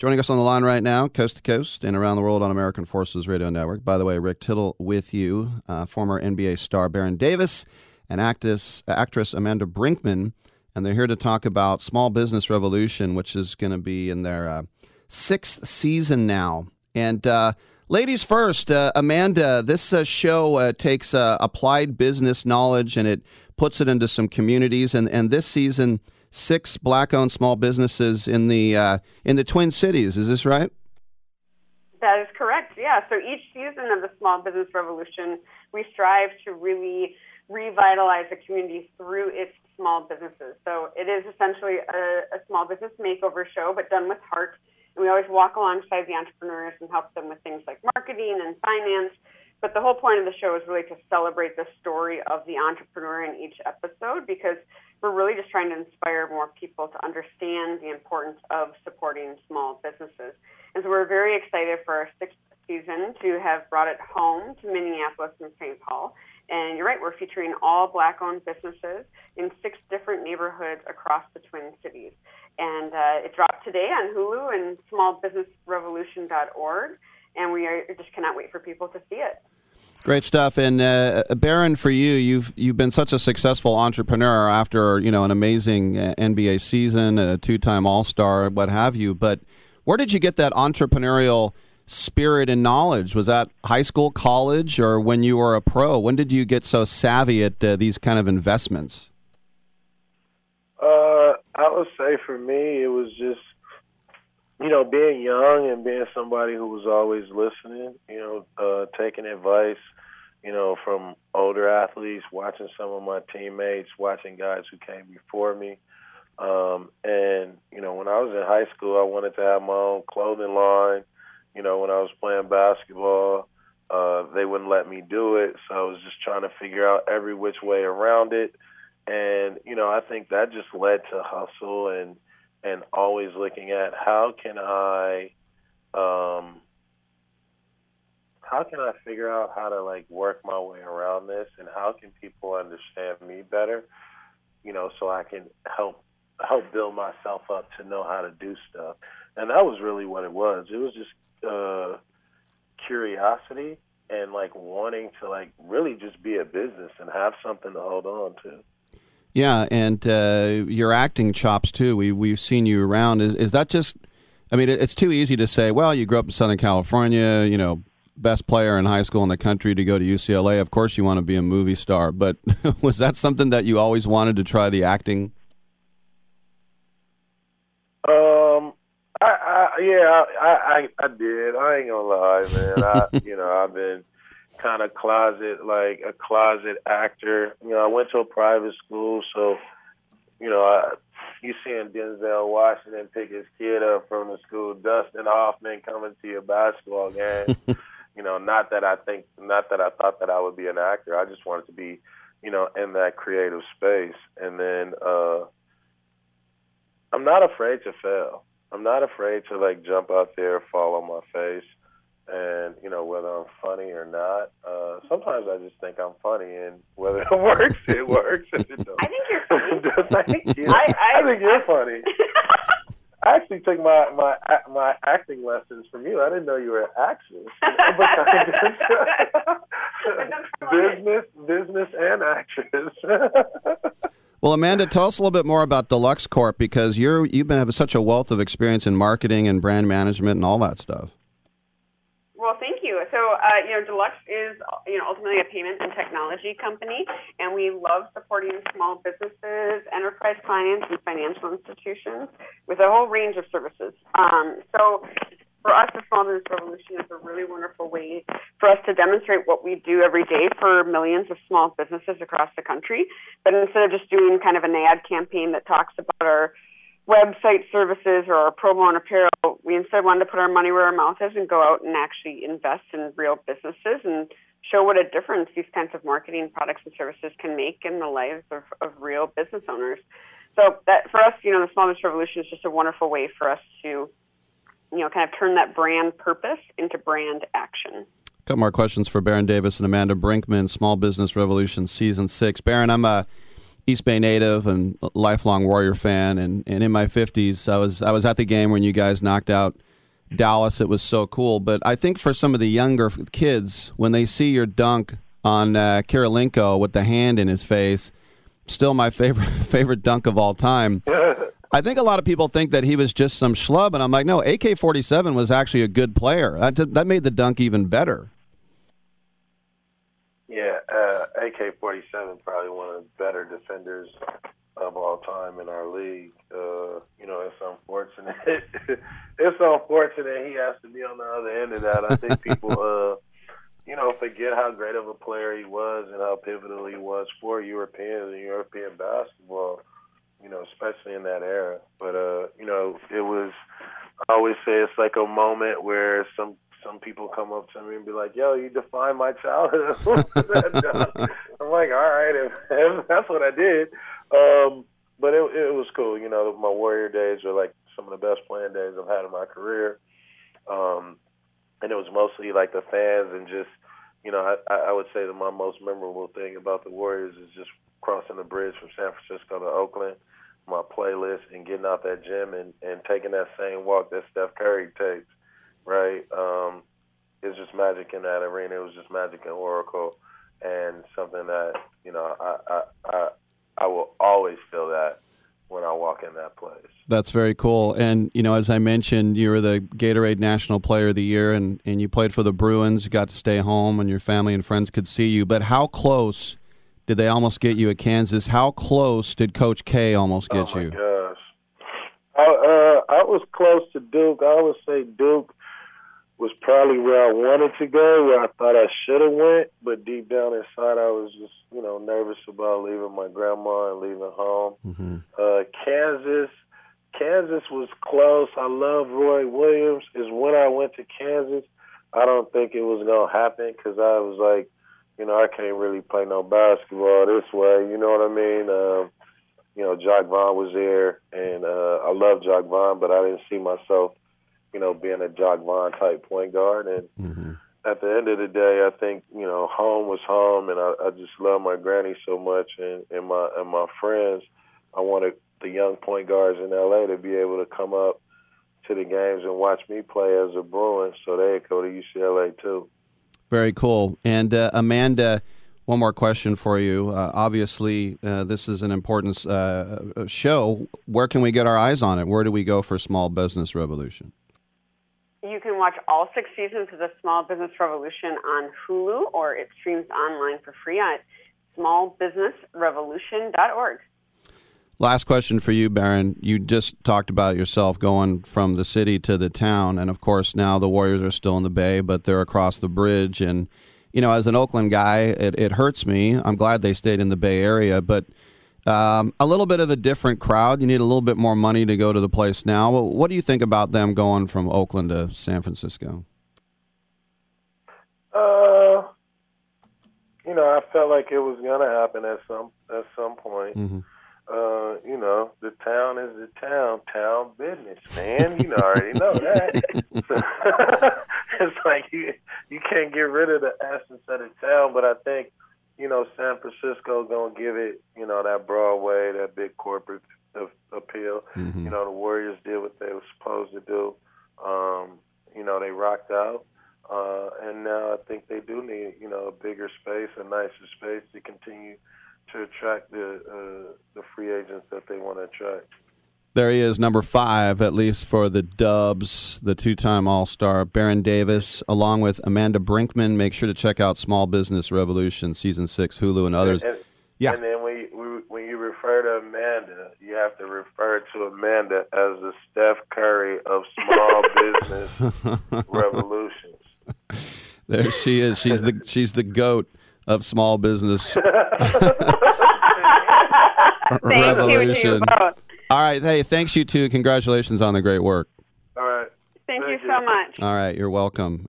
Joining us on the line right now, coast to coast and around the world on American Forces Radio Network. By the way, Rick Tittle with you, former NBA star Baron Davis and actress Amanda Brinkman. And they're here to talk about Small Business Revolution, which is going to be in their sixth season now. And ladies first, Amanda, this show takes applied business knowledge and it puts it into some communities. And this season, 6 Black-owned small businesses in the Twin Cities. Is this right? That is correct, yeah. So each season of the Small Business Revolution, we strive to really revitalize the community through its small businesses. So it is essentially a small business makeover show, but done with heart. And we always walk alongside the entrepreneurs and help them with things like marketing and finance. But the whole point of the show is really to celebrate the story of the entrepreneur in each episode, because we're really just trying to inspire more people to understand the importance of supporting small businesses. And so we're very excited for our 6th season to have brought it home to Minneapolis and St. Paul. And you're right, we're featuring all Black-owned businesses in 6 different neighborhoods across the Twin Cities. And it dropped today on Hulu and smallbusinessrevolution.org, and we just cannot wait for people to see it. Great stuff. And Baron, for you, you've been such a successful entrepreneur after an amazing NBA season, a 2-time All-Star, what have you. But where did you get that entrepreneurial spirit and knowledge? Was that high school, college, or when you were a pro? When did you get so savvy at these kind of investments? I would say for me, it was just, being young and being somebody who was always listening, taking advice, from older athletes, watching some of my teammates, watching guys who came before me. And when I was in high school, I wanted to have my own clothing line. When I was playing basketball, they wouldn't let me do it. So I was just trying to figure out every which way around it. And, I think that just led to hustle and always looking at how can I figure out how to work my way around this, and how can people understand me better, so I can help build myself up to know how to do stuff. And that was really what it was. It was just curiosity and wanting to really just be a business and have something to hold on to. Yeah, and your acting chops too. We've seen you around. Is that just? I mean, it's too easy to say. Well, you grew up in Southern California. Best player in high school in the country to go to UCLA. Of course, you want to be a movie star. But was that something that you always wanted to try, the acting? I did. I ain't gonna lie, man. I've been kind of a closet actor. I went to a private school, so you seeing Denzel Washington pick his kid up from the school, Dustin Hoffman coming to your basketball game. Not that I thought that I would be an actor. I just wanted to be, in that creative space. And then I'm not afraid to fail. I'm not afraid to jump out there, fall on my face, and whether I'm funny or not. Sometimes I just think I'm funny, and whether it works, it works. If it don't. I think you're funny. Thank you. I think you're funny. I actually took my acting lessons from you. I didn't know you were an actress. business and actress. Well, Amanda, tell us a little bit more about Deluxe Corp, because you've been having such a wealth of experience in marketing and brand management and all that stuff. Well, thank you. So, Deluxe is, ultimately a payment and technology company, and we love supporting small businesses, enterprise clients, and financial institutions with a whole range of services. So for us, the Small Business Revolution is a really wonderful way for us to demonstrate what we do every day for millions of small businesses across the country. But instead of just doing kind of an ad campaign that talks about our website services or our promo and apparel, we instead wanted to put our money where our mouth is and go out and actually invest in real businesses and show what a difference these kinds of marketing products and services can make in the lives of real business owners. So that for us, the Small Business Revolution is just a wonderful way for us to, kind of turn that brand purpose into brand action. A couple more questions for Baron Davis and Amanda Brinkman, Small Business Revolution Season 6. Baron, I'm a East Bay native and lifelong Warrior fan, and in my 50s, I was at the game when you guys knocked out Dallas, it was so cool. But I think for some of the younger kids, when they see your dunk on Kirilenko with the hand in his face, still my favorite dunk of all time. I think a lot of people think that he was just some schlub, and I'm like, no, AK-47 was actually a good player. That made the dunk even better. Yeah, AK-47 probably one of the better defenders of all time in our league. It's unfortunate. It's unfortunate he has to be on the other end of that. I think people, forget how great of a player he was and how pivotal he was for Europeans and European basketball, especially in that era. But, it was, I always say it's like a moment where some people come up to me and be like, yo, you defined my childhood. I'm like, all right, if that's what I did. But it was cool. My Warrior days are like some of the best playing days I've had in my career. And it was mostly like the fans and just, I would say that my most memorable thing about the Warriors is just crossing the bridge from San Francisco to Oakland, my playlist, and getting out that gym and taking that same walk that Steph Curry takes, right? It's just magic in that arena. It was just magic in Oracle, and something that, I will always feel that when I walk in that place. That's very cool. And, as I mentioned, you were the Gatorade National Player of the Year, and you played for the Bruins. You got to stay home, and your family and friends could see you. But how close did they almost get you at Kansas? How close did Coach K almost get you? Oh, my gosh. I was close to Duke. I would say Duke was probably where I wanted to go, where I thought I should have went, but deep down inside I was just, nervous about leaving my grandma and leaving home. Mm-hmm. Kansas was close. I love Roy Williams. Is when I went to Kansas, I don't think it was going to happen because I was like, I can't really play no basketball this way, you know what I mean? Jacques Vaughn was there, and I love Jacques Vaughn, but I didn't see myself being a Jacques Vaughn type point guard. And at the end of the day, I think, home was home, and I just love my granny so much and my friends. I wanted the young point guards in L.A. to be able to come up to the games and watch me play as a Bruin, so they'd go to UCLA too. Very cool. And Amanda, one more question for you. Obviously, this is an important show. Where can we get our eyes on it? Where do we go for Small Business Revolution? You can watch all 6 seasons of the Small Business Revolution on Hulu, or it streams online for free at smallbusinessrevolution.org. Last question for you, Baron. You just talked about yourself going from the city to the town, and of course now the Warriors are still in the Bay, but they're across the bridge. And, as an Oakland guy, it hurts me. I'm glad they stayed in the Bay Area, but a little bit of a different crowd. You need a little bit more money to go to the place now. What do you think about them going from Oakland to San Francisco? I felt like it was going to happen at some point. Mm-hmm. The town is the town business, man. You already know that. It's like you can't get rid of the essence of the town, but I think, San Francisco going to give it, that Broadway, that big corporate appeal. Mm-hmm. The Warriors did what they were supposed to do. They rocked out. And now I think they do need, a bigger space, a nicer space to continue to attract the free agents that they want to attract. There he is, number 5, at least for the Dubs, the 2-time All-Star, Baron Davis, along with Amanda Brinkman. Make sure to check out Small Business Revolution, Season 6, Hulu, and others. And then when you refer to Amanda, you have to refer to Amanda as the Steph Curry of small business revolutions. There she is. She's the GOAT of small business revolution. All right. Hey, thanks you two. Congratulations on the great work. All right. Thank you so much. All right. You're welcome.